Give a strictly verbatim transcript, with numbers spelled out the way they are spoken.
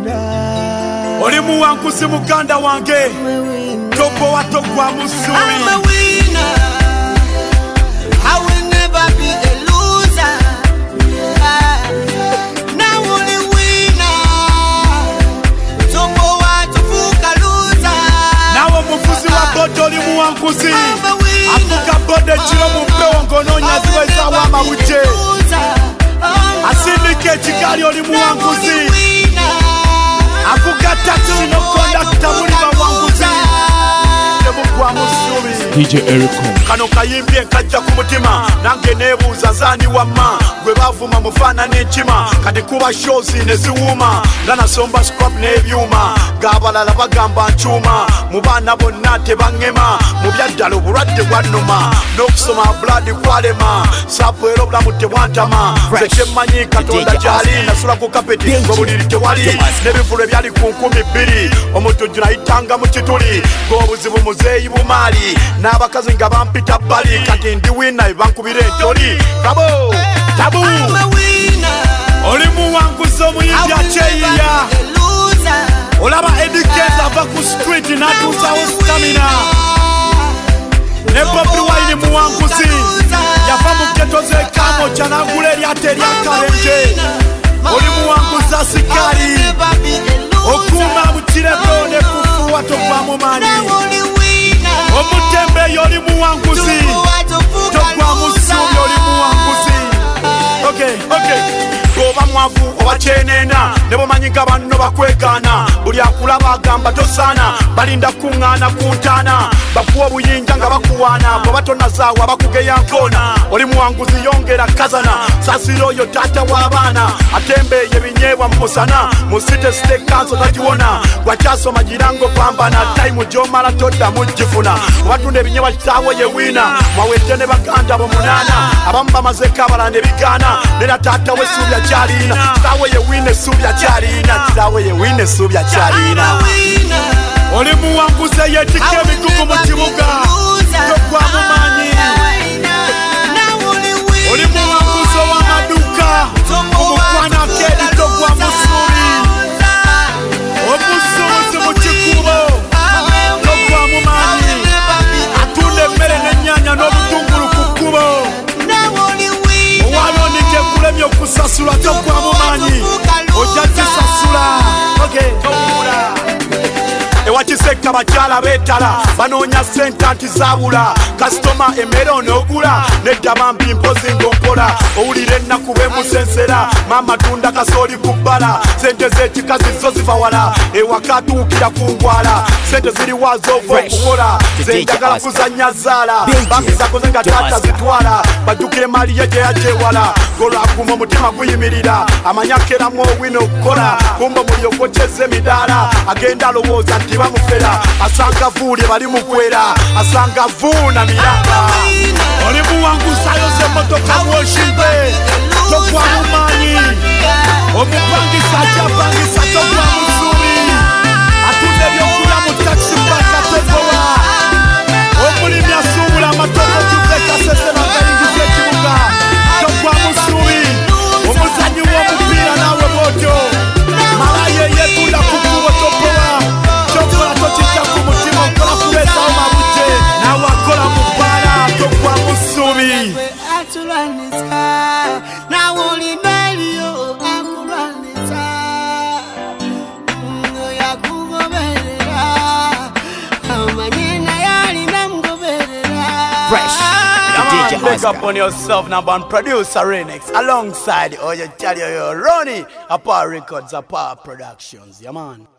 Oli muwanguzi muganda wange Topo wa togwa musuri I'm a winner. I will never be a loser. Now only winner. Topo wa tufuka loser. Nawo mufuzi wa bodo oli muwanguzi Afuka bode chilo mumpewo ngononya ziweza wa mawuche Asindike chikali oli muwanguzi Afuka taxi no conductor muri bawanguzi Nebugwa musuri D J Ericom Kano kayimbye nkajja ku mutima nange nebuuza nzani wamma gwe bavuma mufana n'ekima kati kuba shows neziwuma nga nasomba scrap n'ebyuma ng'abalala bagamba nkyuma mu baana bonna tebaŋŋema mu byaddala obulwadde bwannuma n'okusoma blood kwalema sapu era obulamu tebwantama nze kyemmanyi katonda gy'ali nasula ku kapeti ng'obuliri tewali n'ebivulu ebyali ku nkumi bbiri omutujju nayitanga mu kituli ng'obuzibu muzeeyi bumaali n'abakazi nga bampita bbali kati ndi wina bankubira entoli kabo tabu oli muwanguzi omuyimbi akyeyiya olaba edikeza ava ku street n'atuusawo stamina ne Bobi Wine muwanguzi yava mu geto z'ekamo kya n'agula eryato eryakalenje oli muwanguzi asikali okuuma mu kirego ne kufuuwa togwamu maanyi omutembe yoli muwanguzi togwa musubi oli muwanguzi okay okay oba mwavu oba kyenena ne bomanyi nga banno bakwegana buli akulaba agamba tosaana balinda kuŋŋaana ku ntaana bakuwa obuyinja nga bakuwaana bwe batonazaawa bakugeya nkoona oli muwanguzi yongera kazana saasira oyo taata w'abaana atembeeye ebinyeebwa mu musana mu site site kanso tagiwona gwakyasoma girango pambana tayimu gy'omala toddamu gifuna obatunda ebinyeebwa kitaawo ye wiina mwawedde ne baganda bo munaana abamu bamazeko abalanda ebigaana nera taata we suubya kyalina kitaawe ye wiina essuubya kyalina kitaawe ye wiina essuubya kyalina oli muwanguzi eyeetikka emigugu mu kibuga togwamu maanyi oli muwanguzi ow'amaduuka omukwana keedi togwa musuubi omusuubuzi mu kikubo togwamu maanyi atunda emmere n'ennyaanya n'obutungulu ku kkubo owalonike kulemya okusasula togwamu maanyi ojja zisasula ewakiseka bakyala beetala banoonya senta nti zaabula kasitoma emmere onoogula nedda bambi mpozi ng'ompola owulira ennaku beemusensera maama tunda kasooli ku bbala sente z'ekikazi zo ziva wala ewaka atuukira ku ngwala sente ziriwazo ova okukola zenjagala kuzannya zaala bambi zakoze nga taata zitwala bajjukire maliye gye yagyewala golwaguma omutima guyimirira amanyakeramu owina okukola kumba mulyokokyeza emidaala agenda alowooza nti bamufera asanga vuuli bali mukwera asanga vuuna miranga oli muwanguzi ayoza emmotoka mwoshimbe togwamu maanyi omupangisa akyapangisa togwa musuubi atunda ebyokulya mu takisi paka togowa omulimi asuubula amatoko kivekasese bagayingiza ekibuga togwa musuubi omuzanyi w'omupiira naawe bwotyo malayo eyetunda ku kkubo togowa tokola tokijja ku mutima okola kubeesawo mabujje naawe akola mu bbaala togwa musuubi Big up on yourself now, and producer Renix alongside oh you tell you Ronnie, Apart Records, Apart Productions, yeah man.